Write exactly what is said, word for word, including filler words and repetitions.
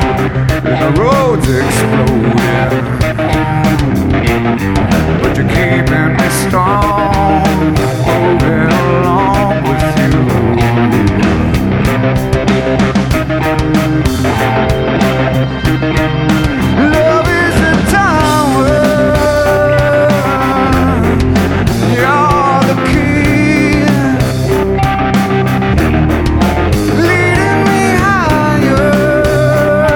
and the road's exploding, but you're keeping me strong.